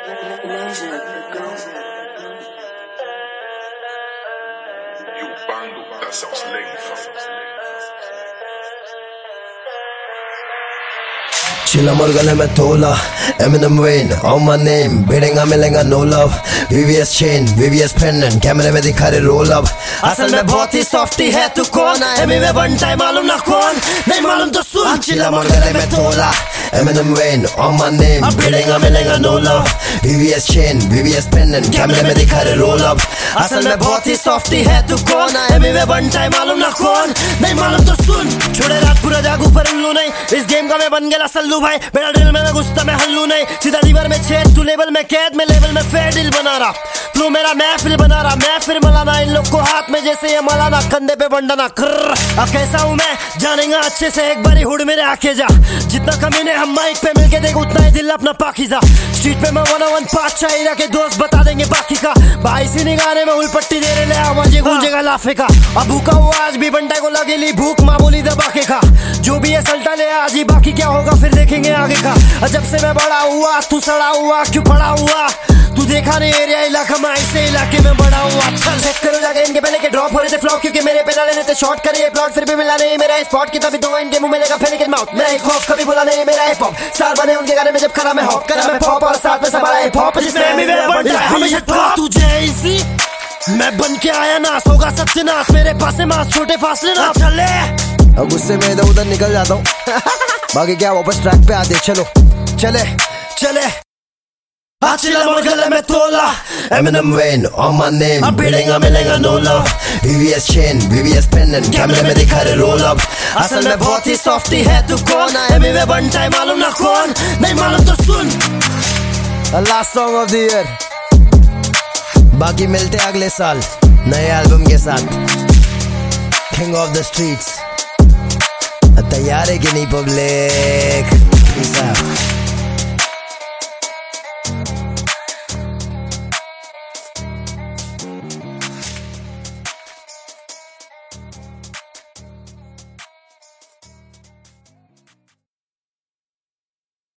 You bando, that sounds lame. Chilla morgale mein tola, Eminem Wayne on my name, बिड़ेंगा मिलेंगा no love, VVS chain, VVS pendant, कैमरे में दिखा रहे roll up. असल में बहुत ही softy है तू कौन है? एमी में बनता है मालूम ना कौन, नहीं मालूम तो सुन. Chilla morgale mein tola, Eminem Wayne on my name, बिड़ेंगा मिलेंगा no love, VVS chain, VVS pendant, कैमरे में दिखा रहे roll up. असल में बहुत ही softy है तू कौन है? एमी में बनता है मालूम ना कौन, नहीं मालूम तो सुन. छोड़े रात पूरा जागू पर उल्लू नहीं, इस गेम का मैं बन गया सल्लू भाई. मेरा दिल में मैं घुसता मैं हल्लू नहीं, सीधा लीवर में छेद, तू लेवल में कैद, में लेवल में फेयर दिल बना रहा. फ्लो मेरा महफिल बना रहा, मैं फिर मलाना इन लोग को हाथ में जैसे ये मलाना, कंधे पे बंडना कर. अब कैसा हूँ मैं जानेगा अच्छे से, एक बारी हुड मेरे आके जा. जितना कमीने हम माइक पे मिलके देख उतना ही दिल अपना पाकीज़ा. स्ट्रीट पे मैं 101 पाँच चाहिए के दोस्त बता देंगे बाकी का. भाई सी निगाने में उलपट्टी दे रहे ले आवाज़ गूंजेगा लाफे का. अब भूखा हुआ आज भी बंटा को लगेली भूख, माँ बोली दबा के खा. जो भी है सल्टा ले आज ही, बाकी क्या होगा फिर देखेंगे आगे का. जब से मैं बड़ा हुआ तू सड़ा हुआ, क्यों पड़ा हुआ तू देखा नहीं एरिया इलाका में, ऐसे इलाके में बड़ा हुआ. चल चेक करो जाके इनके पहले के ड्रॉप हो रहे थे फ्लॉप, क्योंकि मेरे पे डाले रहते शॉर्ट करे प्लॉट, फिर भी मिला नहीं मेरा स्पॉट की. तभी तो इनके मुंह में लगा फेंक माउथ, मैं खौफ कभी बोला नहीं मेरा हिप हॉप. स्टार बने उनके गाने में जब खड़ा मैं हॉप करा मैं पॉप, और साथ में संभाला हिप हॉप जिसमें मी मेरा बनता है हमेशा टॉप. तुझे इसी मैं बन के आया नास, होगा सत्यनाश मेरे पास है मास, छोटे फासले ना चले. अब गुस्से में इधर उधर निकल जाता हूँ. बाकी क्या वापस ट्रैक पे आते, चलो चले चले. Chilla morgale mein tola, Eminem Wayne on my name, बिड़ेंगा मिलेंगा no love, VVS chain, VVS pendant, कैमरे में दिखा रहे roll up. असल में बहुत ही softy है तू कौन है? एमी में बनता है मालूम ना कौन, नहीं मालूम तो सुन. Last song of the year, बाकी मिलते अगले साल नए एल्बम के साथ. King of the streets, तैयार है कि नहीं पब्लिक? Peace out.